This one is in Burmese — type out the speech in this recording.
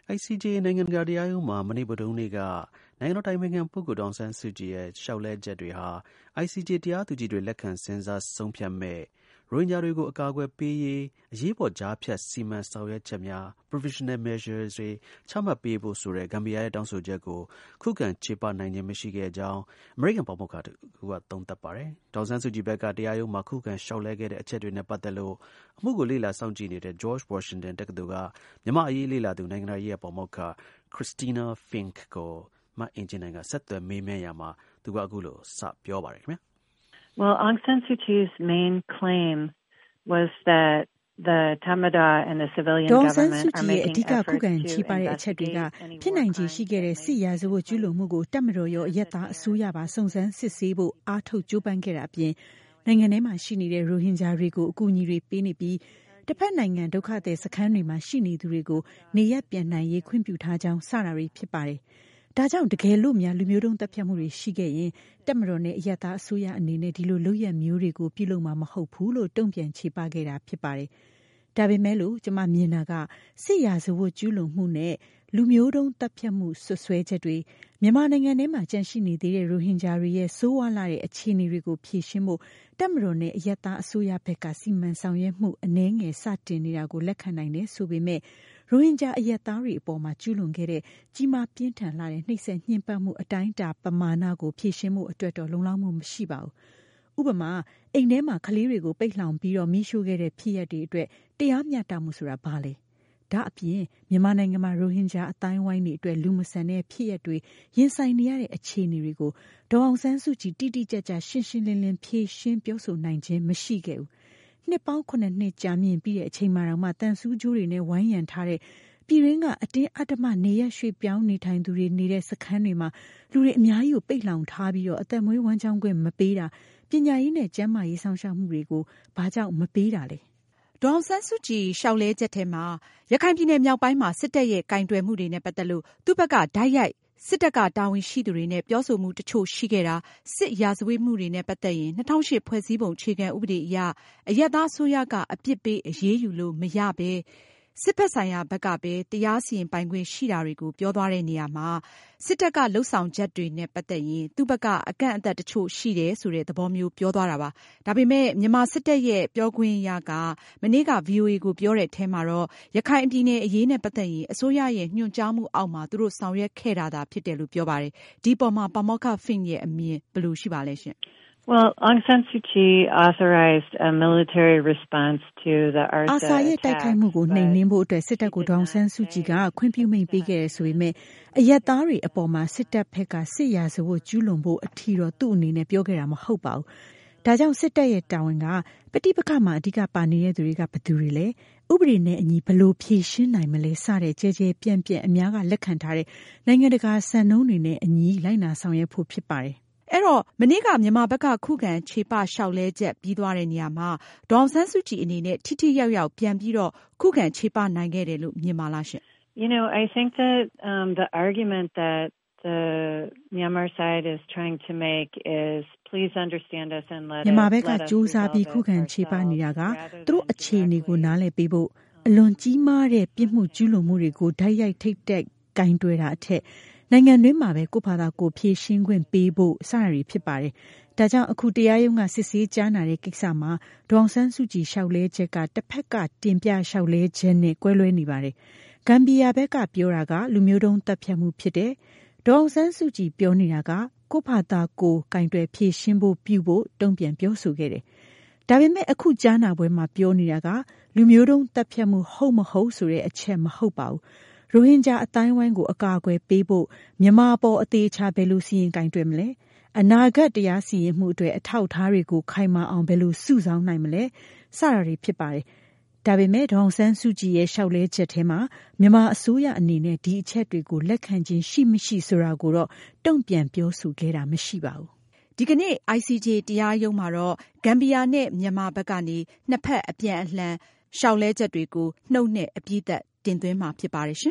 ICJ နိုင်ငံတကာတရားရုံးမှာမနေ့ဗုဒ္ဓဟူးနေ့ကနိုင်ငံတော်တိုင်ပင်ခံပုဂ္ဂိုလ်ဒေါ်အောင်ဆန်းစုကြည်ရဲ့လျှောက်လဲချက်တွေဟာ ICJ တရားသူကြီးတွေလက်ခံစဉ်းစားဆုံးဖြတ်မယ့်ရိုဟင်ဂျာတွေကိုအကာအကွယ်ပေးရေးအရေးပေါ်ကြားဖြတ်စီမံဆောင်ရွက်ချက်များ provisional measures တွေချမှတ်ပေးဖို့ဆိုတဲ့ဂမ်ဘီယာရဲ့တောင်းဆိုချက်ကိုခုခံချေပနိုင်ခြင်းမရှိခဲ့ကြောင်းအမေရိကန်ပါမောက္ခတစ်ဦးကသုံးသပ်ပါတယ်။ဒေါ်အောင်ဆန်းစုကြည်ဘက်ကတရားရုံးမှာခုခံလျှောက်လဲခဲ့တဲ့အချက်တွေနဲ့ပတ်သက်လို့အမှုကိုလေ့လာစောင့်ကြည့်နေတဲ့ George Washington တက္ကသိုလ်ကမြန်မာ့အရေးလေ့လာသူနိုင်ငံတော်ရေးရာပါမောက္ခ Christina Fink ကိုမအင်ဂျင်နိုင်ကဆက်သွယ်မေးမြန်းရာမှာသူကအခုလိုစပြောပါတယ်ခင်ဗျာ။ Well, Aung San Suu Kyi's main claim was that the Tamada and the civilian government are making efforts to investigate ဖြစ်နိုင်ခြေရှိခဲ့တဲ့စစ်ရာဇဝတ်ကျူးလွန်မှုကိုတပ်မတော်ရောအရက်သားအစိုးရပါစုံစမ်းစစ်ဆေးဖို့အားထုတ်ကြိုးပမ်းခဲ့တာအပြင်နိုင်ငံထဲမှာရှိနေတဲ့ရိုဟင်ဂျာတွေကိုအကူအညီတွေပေးနေပြီးတစ်ဖက်နိုင်ငံဒုက္ခသည်စခန်းတွေမှာရှိနေသူတွေကိုနေရပ်ပြန်နိုင်ရေးခွင့်ပြုထားကြောင်းစတာတွေဖြစ်ပါတယ်။ဒါကြောင့်တကယ်လို့များလူမျိုးတုံးတပ်ဖြတ်မှုတွေရှိခဲ့ရင်တပ်မတော်နဲ့အရက်သားအစိုးရအနေနဲ့ဒီလိုလုပ်ရမျိုးတွေကိုပြုလုပ်မှာမဟုတ်ဘူးလို့တုံ့ပြန်ချေပခဲ့တာဖြစ်ပါတယ်။ဒါပေမဲ့လို့ကျွန်မမြင်တာကစစ်ရာဇဝတ်ကျူးလွန်မှုနဲ့လူမျိုးတုံးတပ်ဖြတ်မှုဆွဆွဲချက်တွေမြန်မာနိုင်ငံထဲမှာကြန့်ရှိနေသေးတဲ့ရိုဟင်ဂျာတွေရဲ့ဆိုးဝါးလာတဲ့အခြေအနေတွေကိုဖြေရှင်းဖို့တပ်မတော်နဲ့အရက်သားအစိုးရဘက်ကစီမံဆောင်ရွက်မှုအနည်းငယ်စတင်နေတာကိုလက်ခံနိုင်တယ်ဆိုပေမဲ့ရိုဟင်ဂျာအရက်သားတွေအပေါ်မှာကျူးလွန်ခဲ့တဲ့ကြီးမားပြင်းထန်လာတဲ့နှိပ်စက်ညှဉ်းပန်းမှုအတိုင်းအတာပမာဏကိုဖြေရှင်းမှုအတွက်တော့လုံလောက်မှုမရှိပါဘူး။ဥပမာအိမ်ထဲမှာကလေးတွေကိုပိတ်လှောင်ပြီးတော့မိရှို့ခဲ့တဲ့ဖြစ်ရပ်တွေအတွက်တရားမျှတမှုဆိုတာဘာလဲ။ဒါအပြင်မြန်မာနိုင်ငံမှာရိုဟင်ဂျာအတိုင်းဝိုင်းတွေအတွက်လူမဆန်တဲ့ဖြစ်ရပ်တွေရင်ဆိုင်နေရတဲ့အခြေအနေတွေကိုဒေါ်အောင်ဆန်းစုကြည်တိတိကျကျရှင်းရှင်းလင်းလင်းဖြေရှင်းပြောဆိုနိုင်ခြင်းမရှိခဲ့ဘူး။နှစ်ပေါင်း9နှစ်ကြာမြင့်ပြီးတဲ့အချိန်မှတော့မှတန်ဆူးကြိုးတွေနဲ့ဝိုင်းရံထားတဲ့ပြည်ရင်းကအတင်းအဓမ္မနေရရွှေ့ပြောင်းနေထိုင်သူတွေနေတဲ့စခန်းတွေမှာလူတွေအများကြီးကိုပိတ်လောင်ထားပြီးတော့အသက်မွေးဝမ်းကြောင်းခွင့်မပေးတာပညာရေးနဲ့ကျန်းမာရေးဆောင်ရှောက်မှုတွေကိုဘာကြောင့်မပေးတာလဲ။ဒေါ်အောင်ဆန်းစုကြည်ရှောက်လဲချက်ထဲမှာရခိုင်ပြည်နယ်မြောက်ပိုင်းမှာစစ်တပ်ရဲ့ကင်တွယ်မှုတွေနဲ့ပတ်သက်လို့သူ့ဘက်ကဓာတ်ရိုက်စစ်တပ်ကတာဝန်ရှိသူတွေနဲ့ပြောဆိုမှုတချို့ရှိခဲ့တာစစ်ရာဇဝတ်မှုတွေနဲ့ပတ်သက်ရင်2008ဖွဲ့စည်းပုံအခြေခံဥပဒေအရအရပ်သားအစိုးရကအပြစ်ပေးအရေးယူလို့မရပဲစစ်ဘက်ဆိုင်ရာဘက်ကပဲတရားစီရင်ပိုင်ခွင့်ရှိတာတွေကိုပြောသွားတဲ့နေရာမှာစစ်တပ်ကလှုပ်ဆောင်ချက်တွေနဲ့ပတ်သက်ရင်သူ့ဘက်ကအကန့်အသတ်တချို့ရှိတယ်ဆိုတဲ့သဘောမျိုးပြောသွားတာပါ။ဒါပေမဲ့မြန်မာစစ်တပ်ရဲ့ပြောခွင့်ရကမနေ့က VOA ကိုပြောတဲ့အထဲမှာတော့ရခိုင်ပြည်နယ်အရေးနဲ့ပတ်သက်ရင်အစိုးရရဲ့ညွှန်ကြားမှုအောက်မှာသူတို့ဆောင်ရွက်ခဲ့တာသာဖြစ်တယ်လို့ပြောပါတယ်။ဒီပေါ်မှာပါမောက္ခ Fink ရဲ့အမြင်ဘယ်လိုရှိပါလဲရှင် Well, Aung San Suu Kyi authorized a military response to the ARSA ရဲ့တိုက်ခိုက်မှုကိုနှိမ်နင်းဖို့အတွက်စစ်တပ်ကိုဒေါ်အောင်ဆန်းစုကြည်ကခွင့်ပြုမိန့်ပေးခဲ့တယ်ဆိုပေမဲ့အရက်သားတွေအပေါ်မှာစစ်တပ်ဘက်ကစစ်ရာဇဝတ်ကျူးလွန်ဖို့အထီတော့သူ့အနေနဲ့ပြောခဲ့တာမဟုတ်ပါဘူး။ဒါကြောင့်စစ်တပ်ရဲ့တာဝန်ကပဋိပက္ခမှာအဓိကပါနေတဲ့သူတွေကဘယ်သူတွေလဲဥပဒေနဲ့အညီဘယ်လိုဖြေရှင်းနိုင်မလဲစတဲ့ကြဲကြဲပြန့်ပြန့်အများကလက်ခံထားတဲ့နိုင်ငံတကာစံနှုန်းတွေနဲ့အညီလိုက်နာဆောင်ရွက်ဖို့ဖြစ်ပါတယ်အဲ့တော့မနေ့ကမြန်မာဘက်ကခုခံခြေပလျှောက်လဲချက်ပြီးသွားတဲ့နေရာမှာဒေါ်အောင်ဆန်းစုကြည်အနေနဲ့ထိထိရောက်ရောက်ပြန်ပြီးတော့ခုခံခြေပနိုင်ခဲ့တယ်လို့မြင်ပါလားရှင် You know, I think that the argument that the Myanmar side is trying to make is please understand us and let us မြန်မာဘက်ကစူးစမ်းပြီးခုခံခြေပနေတာကသူတို့အခြေအနေကိုနားလည်ပေးဖို့အလွန်ကြီးမားတဲ့ပြစ်မှုကျူးလွန်မှုတွေကိုဓာတ်ရိုက်ထိတ်တက်ကင်တွယ်တာအထက်နိုင်ငံတွင်းမှာပဲကိုယ့်ဘာသာကိုဖြည့်ရှင်းခွင့်ပေးဖို့စတာတွေဖြစ်ပါတယ်။ဒါကြောင့်အခုတရားရုံးကစစ်ဆေးကြားနာတဲ့ကိစ္စမှာဒေါ်အောင်ဆန်းစုကြည်လျှောက်လဲချက်ကတစ်ဖက်ကတင်ပြလျှောက်လဲချက်နဲ့ကွဲလွဲနေပါတယ်။ဂမ်ဘီယာဘက်ကပြောတာကလူမျိုးတုံးတပ်ဖြတ်မှုဖြစ်တယ်။ဒေါ်အောင်ဆန်းစုကြည်ပြောနေတာကကိုယ့်ဘာသာကိုကင်တွယ်ဖြည့်ရှင်းဖို့ပြုဖို့တုံ့ပြန်ပြောဆိုခဲ့တယ်။ဒါပေမဲ့အခုကြားနာပွဲမှာပြောနေတာကလူမျိုးတုံးတပ်ဖြတ်မှုဟုတ်မဟုတ်ဆိုတဲ့အချက်မဟုတ်ပါဘူး။ရိုဟင်ဂျာအတိုင်းဝိုင်းကိုအကာအကွယ်ပေးဖို့မြန်မာပေါ်အသေးချာဘယ်လိုစီရင်ကင်တွယ်မလဲအနာဂတ်တရားစီရင်မှုအတွက်အထောက်အထားတွေကိုခိုင်မာအောင်ဘယ်လိုစုဆောင်းနိုင်မလဲစတာတွေဖြစ်ပါတယ်ဒါပေမဲ့ဒေါ်အောင်ဆန်းစုကြည်ရဲ့လျှောက်လဲချက်ထဲမှာမြန်မာအစိုးရအနေနဲ့ဒီအချက်တွေကိုလက်ခံခြင်းရှိမရှိဆိုတာကိုတော့တုံ့ပြန်ပြောဆိုခဲ့တာမရှိပါဘူးဒီကနေ့ ICJ တရားရုံးမှာတော့ဂမ်ဘီယာနဲ့မြန်မာဘက်ကနေနှစ်ဖက်အပြန်အလှန်လျှောက်လဲချက်တွေကိုနှုတ်နဲ့အပြည့်သက်တင်သွင်းမှာဖြစ်ပါတယ်ရှင်